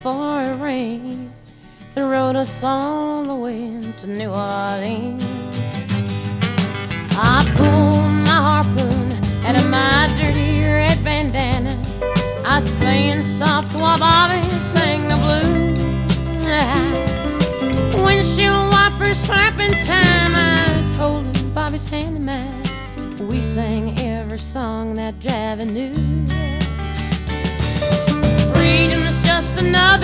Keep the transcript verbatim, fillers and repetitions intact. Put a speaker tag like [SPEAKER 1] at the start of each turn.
[SPEAKER 1] for a rain that rode us all the way to New Orleans. I pulled my harpoon out of my dirty red bandana. I was playing soft while Bobby sang the blues. Windshield wipers slapping time, I was holding Bobby's hand in mine. We sang every song that Javi knew. Freedom is just another